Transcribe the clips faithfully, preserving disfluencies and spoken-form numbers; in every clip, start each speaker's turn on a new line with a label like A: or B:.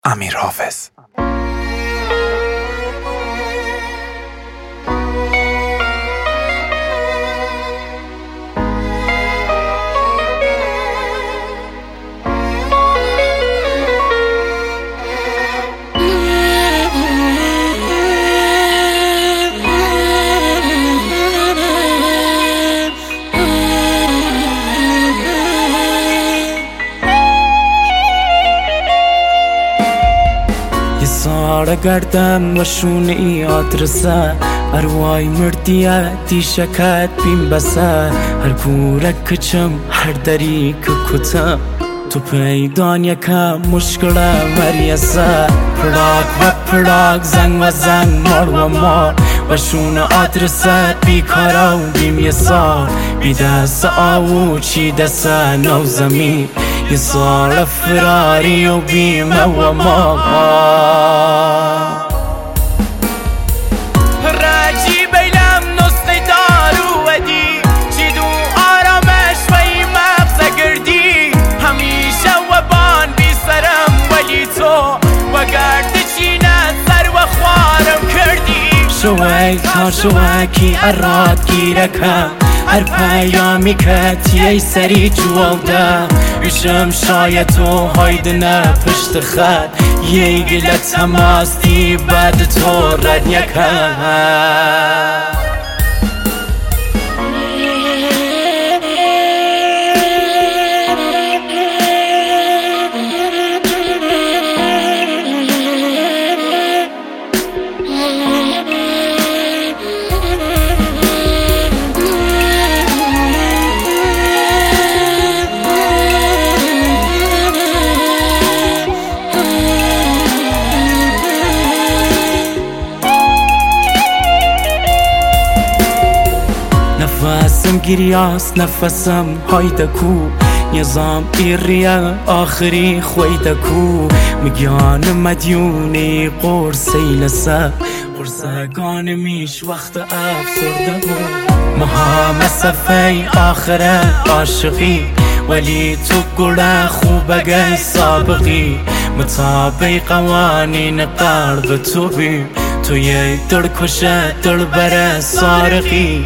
A: امیر حافظ.
B: ساړه ګردم وشونه ای آدرسه اروای مردیه دیشکت بیم بسه هر کوره کچم هر دری که کتا تو پیدان یکم مشکله مریسه پلاک و پلاک زنگ و زنگ مار و مار وشونه آدرسه بیکارا و بیم یه سال بی دست آو چی دست نو زمین یه سال فراری و بیمه و ما
C: راجی بیلم نسخه دارو ودی چی دو آرامش و ای مغزه گردی همیشه و بان بی سرم ولی تو و گرد چینه سر و خوارم کردی
B: شوی تا شوکی اراد گیرکم هر پیامی که تیه سری جوالده بشم شاید تو هایدنه پشت خط یه گله تماستی بعد تو رد یکم نفسم گریاست نفسم هایدکو نظام ایریه آخری خویدکو میگیان مدیونی قرصی لسه قرصگان میش وقت افسرده بود مها مسافه آخره عاشقی ولی تو گله خوبه سابقی مطابق قوانین قلب تو بی تو یه دل کشه دل بره سارقی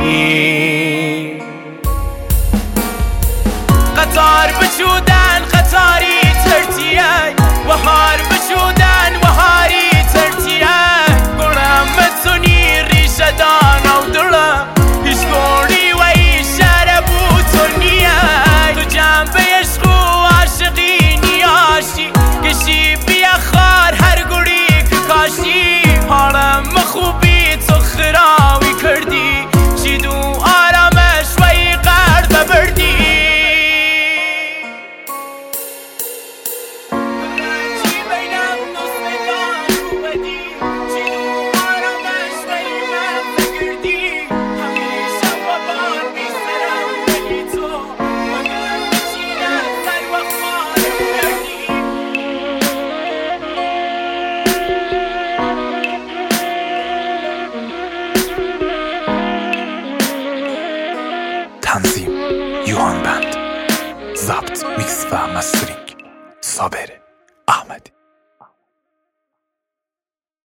C: قطار بچودن قطاری ترتیه و هار بچودن و هاری ترتیه گلم متونی ریشه دان و دلم هیچ گولی و ای شهر بوتو نیه تو جنبه عشق و عاشقی نیاشی کشی بیا خار هر گولی که کاشی حالم خوبی تو خراوی کردی چی دو آرامش و ای قرد بردی
A: تنظیم یوهان بند، ضبط میکس و مسترینگ صابره.